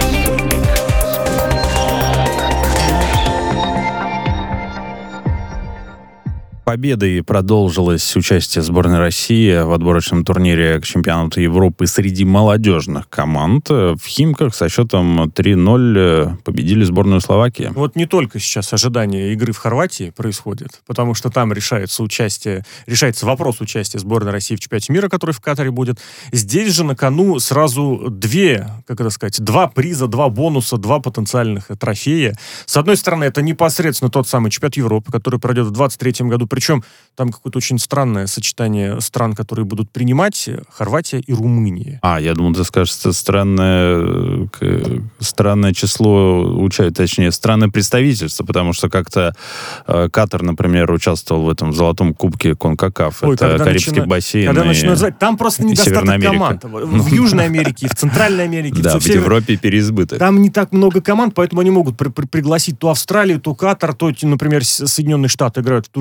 Победой продолжилось участие сборной России в отборочном турнире к чемпионату Европы среди молодежных команд. В Химках со счетом три ноль победили сборную Словакии. Вот не только сейчас ожидание игры в Хорватии происходит, потому что там решается участие, решается вопрос участия сборной России в чемпионате мира, который в Катаре будет. Здесь же на кону сразу две, как это сказать, два приза, два бонуса, два потенциальных трофея. С одной стороны, это непосредственно тот самый чемпионат Европы, который пройдет в двадцать третьем году. Причем там какое-то очень странное сочетание стран, которые будут принимать: Хорватия и Румыния. А, я думал, ты скажешь, странное, странное число участников, точнее, странное представительство, потому что как-то э, Катар, например, участвовал в этом золотом кубке Конкакаф. Ой, это Карибский начина... бассейн. Когда начинают звать, там просто недостаток команд. В Южной Америке, в Центральной Америке. Да, в, в Европе переизбыток. Там не так много команд, поэтому они могут при- при- пригласить то Австралию, то Катар, то, например, Соединенные Штаты играют в турнире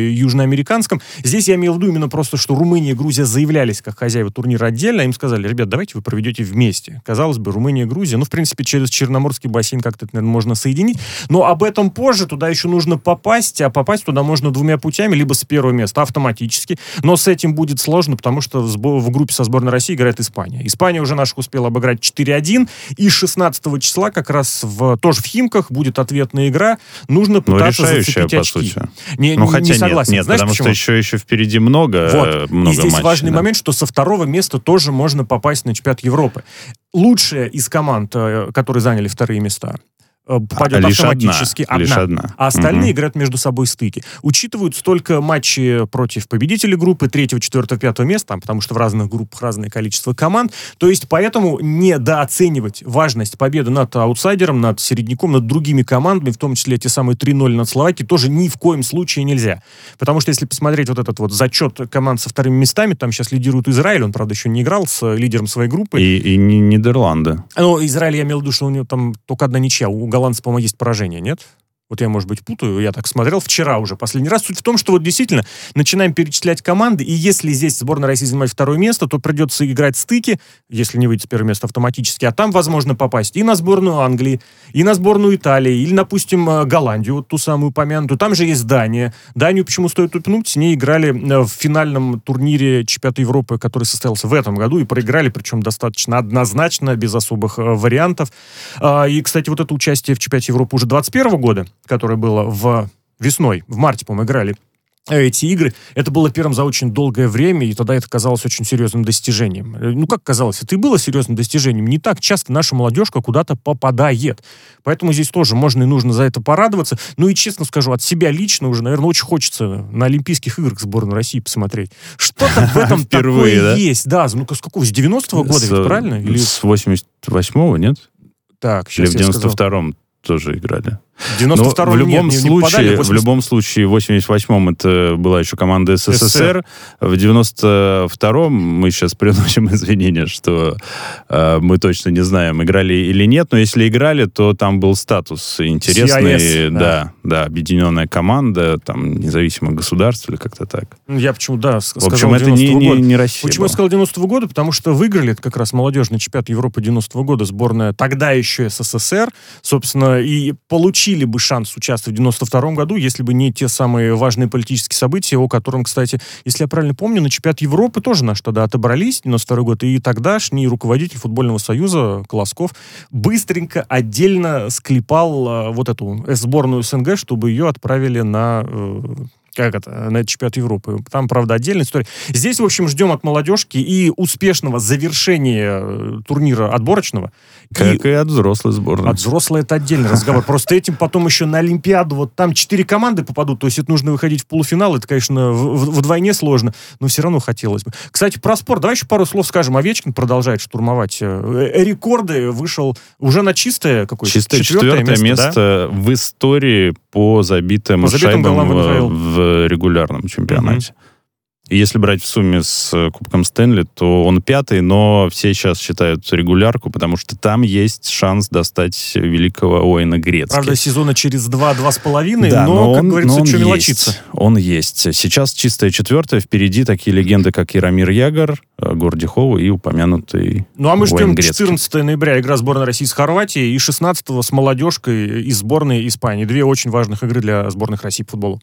южноамериканском. Здесь я имел в виду именно просто, что Румыния и Грузия заявлялись как хозяева турнира отдельно, а им сказали: ребят, давайте вы проведете вместе. Казалось бы, Румыния и Грузия, ну, в принципе, через Черноморский бассейн как-то это, наверное, можно соединить, но об этом позже, туда еще нужно попасть, а попасть туда можно двумя путями, либо с первого места автоматически, но с этим будет сложно, потому что в, сбо- в группе со сборной России играет Испания. Испания уже наших успела обыграть четыре один, и шестнадцатого числа как раз в, тоже в Химках будет ответная игра, нужно пытаться зацепить по очки. Сути. Не, ну, не, хотя не согласен. Нет, нет, Знаешь, потому почему? что еще, еще впереди много, вот. много и здесь матчей, важный да. момент, что со второго места тоже можно попасть на чемпионат Европы. Лучшая из команд, которые заняли вторые места, попадет а, лишь автоматически одна, одна, лишь одна. а остальные угу. играют между собой стыки. Учитываются только матчи против победителей группы третьего, четвертого, пятого места, там, потому что в разных группах разное количество команд. То есть поэтому недооценивать важность победы над аутсайдером, над середняком, над другими командами, в том числе те самые три ноль над Словакией, тоже ни в коем случае нельзя. Потому что если посмотреть вот этот вот зачет команд со вторыми местами, там сейчас лидирует Израиль, он, правда, еще не играл с лидером своей группы. И, и Нидерланды. Ну, Израиль, я имел в виду, что у него там только одна ничья. У голландцев, по-моему, есть поражение, нет? Вот я, может быть, путаю, я так смотрел вчера уже, последний раз. Суть в том, что вот действительно начинаем перечислять команды, и если здесь сборная России занимает второе место, то придется играть стыки, если не выйдет с первого места автоматически, а там возможно попасть и на сборную Англии, и на сборную Италии, или, допустим, Голландию, вот ту самую упомянутую. Там же есть Дания. Данию почему стоит упомянуть? С ней играли в финальном турнире чемпионата Европы, который состоялся в этом году, и проиграли, причем достаточно однозначно, без особых вариантов. И, кстати, вот это участие в чемпионате Европы уже двадцать первого года, которое было в весной, в марте, по-моему, играли эти игры, это было первым за очень долгое время, и тогда это казалось очень серьезным достижением. Ну, как казалось, это и было серьезным достижением. Не так часто наша молодежка куда-то попадает. Поэтому здесь тоже можно и нужно за это порадоваться. Ну и, честно скажу, от себя лично уже, наверное, очень хочется на Олимпийских играх сборную России посмотреть. Что-то в этом такое есть. Да, ну-ка, с какого? С девяностого года, ведь правильно? С восемьдесят восьмого, нет? Так, Или в девяносто втором тоже играли. В девяносто втором в любом нет, случае, не попадали, восемьдесят... в любом случае, в восемьдесят восьмом это была еще команда СССР. В девяносто втором мы сейчас приносим извинения, что э, мы точно не знаем, играли или нет, но если играли, то там был статус интересный. си ай эс, да. да, да, объединенная команда, там, независимое государство или как-то так. Я почему, да, сказал в общем, это не, не, не Россия. Почему была. я сказал девяностого года? Потому что выиграли это как раз молодежный чемпионат Европы девяностого года сборная тогда еще СССР, собственно, и получили бы шанс участвовать в девяносто втором году, если бы не те самые важные политические события, о котором, кстати, если я правильно помню, на чемпионат Европы тоже наш тогда отобрались, девяносто второй год, и тогдашний руководитель футбольного союза Колосков быстренько отдельно склепал э, вот эту сборную СНГ, чтобы ее отправили на... Э, как это, на этот чемпионат Европы. Там, правда, отдельная история. Здесь, в общем, ждем от молодежки и успешного завершения турнира отборочного. Как и, и от взрослой сборной. От взрослой это отдельный разговор. Просто этим потом еще на Олимпиаду, вот там четыре команды попадут, то есть это нужно выходить в полуфинал, это, конечно, вдвойне сложно, но все равно хотелось бы. Кстати, про спорт, давай еще пару слов скажем. Овечкин продолжает штурмовать рекорды, вышел уже на чистое какое-то чистое четвертое, четвертое место, место да? в истории по забитым, по забитым шайбам в, в регулярном чемпионате. Mm-hmm. И если брать в сумме с Кубком Стэнли, то он пятый, но все сейчас считают регулярку, потому что там есть шанс достать великого Оуэна Грецки. Правда, сезона через два-два с половиной, да, но, но, как он, говорится, но что он мелочиться. Есть, он есть. Сейчас чистая четвертая, впереди такие легенды, как Яромир Ягор, Горди Хоу и упомянутый Ну, а мы Оуэн ждем Грецки. четырнадцатого ноября игра сборной России с Хорватией и шестнадцатого с молодежкой из сборной Испании. Две очень важных игры для сборных России по футболу.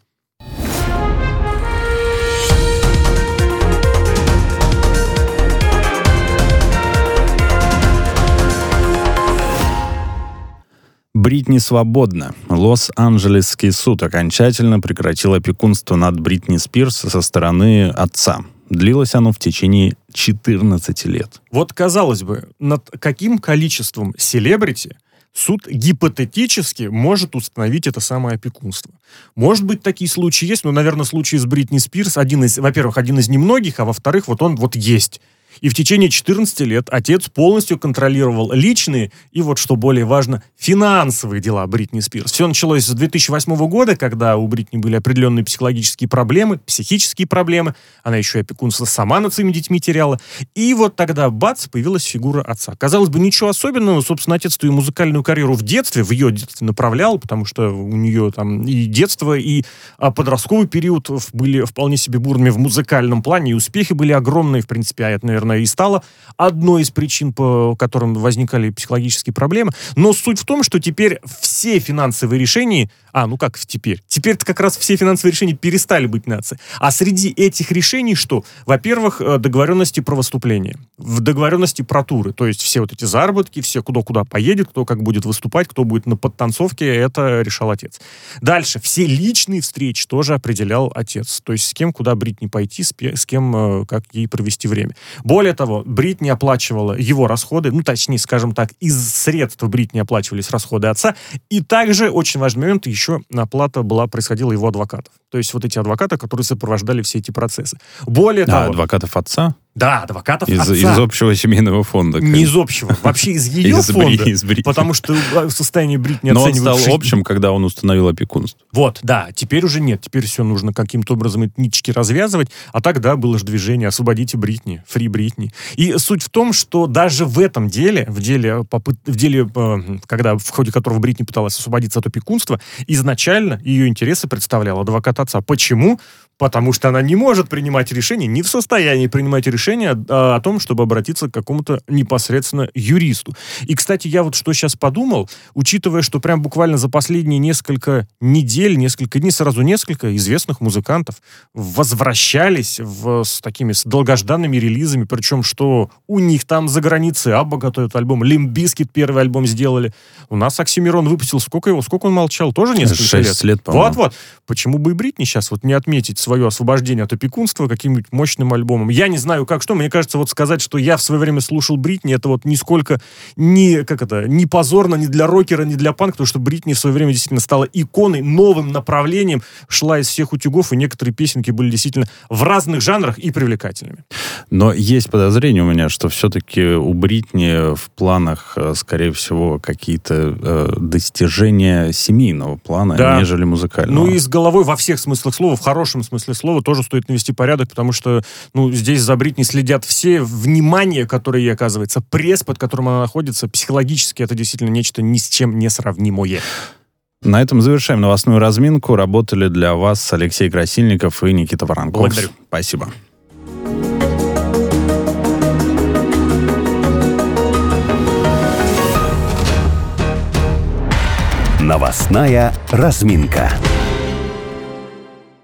Бритни свободна. Лос-Анджелесский суд окончательно прекратил опекунство над Бритни Спирс со стороны отца. Длилось оно в течение четырнадцати лет. Вот, казалось бы, над каким количеством селебрити суд гипотетически может установить это самое опекунство? Может быть, такие случаи есть, но, наверное, случай с Бритни Спирс один из, во-первых, один из немногих, а во-вторых, вот он вот есть. И в течение четырнадцати лет отец полностью контролировал личные и, вот что более важно, финансовые дела Бритни Спирс. Все началось с две тысячи восьмого года, когда у Бритни были определенные психологические проблемы, психические проблемы. Она еще и опекунство сама над своими детьми теряла. И вот тогда, бац, появилась фигура отца. Казалось бы, ничего особенного. Собственно, отец-то и музыкальную карьеру в детстве, в ее детстве направлял, потому что у нее там и детство, и подростковый период были вполне себе бурными в музыкальном плане, и успехи были огромные, в принципе, а это, наверное, и стало одной из причин, по которым возникали психологические проблемы. Но суть в том, что теперь все финансовые решения, а, ну как теперь? Теперь-то как раз все финансовые решения перестали быть нацией. А среди этих решений что? Во-первых, договоренности про выступление, в договоренности про туры, то есть все вот эти заработки, все кто куда поедет, кто как будет выступать, кто будет на подтанцовке, это решал отец. Дальше, все личные встречи тоже определял отец, то есть с кем куда Бритни пойти, с кем как ей провести время. Более того, Бритни оплачивала его расходы, ну, точнее, скажем так, из средств Бритни оплачивались расходы отца, и также, очень важный момент, еще оплата была, происходила его адвокатов. То есть вот эти адвокаты, которые сопровождали все эти процессы. Более а, того... адвокатов отца? Да, адвокатов из, отца. Из общего семейного фонда. Не из общего, вообще из ее из фонда. Бри, из Бри. Потому что состояние Бритни Но оценивают... он стал общим, когда он установил опекунство. Вот, да, теперь уже нет. Теперь все нужно каким-то образом эти ниточки развязывать. А тогда было же движение «Освободите Бритни», «Фри Бритни». И суть в том, что даже в этом деле, в деле, попыт... в деле когда, в ходе которого Бритни пыталась освободиться от опекунства, изначально ее интересы представлял адвокат отца. Почему? Потому что она не может принимать решения, не в состоянии принимать решения о, о том, чтобы обратиться к какому-то непосредственно юристу. И, кстати, я вот что сейчас подумал, учитывая, что прям буквально за последние несколько недель, несколько дней, сразу несколько известных музыкантов возвращались в, с такими с долгожданными релизами, причем что у них там за границей Абба готовят альбом, Лимп Бизкит первый альбом сделали. У нас Оксимирон выпустил, сколько его, сколько он молчал? Тоже несколько лет? Шесть лет, по-моему. Вот-вот. Почему бы и Бритни сейчас вот не отметить свое освобождение от опекунства каким-нибудь мощным альбомом? Я не знаю, как что. Мне кажется, вот сказать, что я в свое время слушал Бритни, это вот нисколько не, как это, не позорно ни для рокера, ни для панка, потому что Бритни в свое время действительно стала иконой, новым направлением, шла из всех утюгов, и некоторые песенки были действительно в разных жанрах и привлекательными. Но есть подозрение у меня, что все-таки у Бритни в планах, скорее всего, какие-то э, достижения семейного плана, да, нежели музыкального. Ну и с головой во всех смыслах слова, в хорошем смысле слова, тоже стоит навести порядок, потому что, ну, здесь за Бритни следят все. Внимание, которое ей оказывается, пресс, под которым она находится, психологически это действительно нечто ни с чем не сравнимое. На этом завершаем новостную разминку. Работали для вас Алексей Красильников и Никита Воронков. Благодарю. Спасибо. Новостная разминка.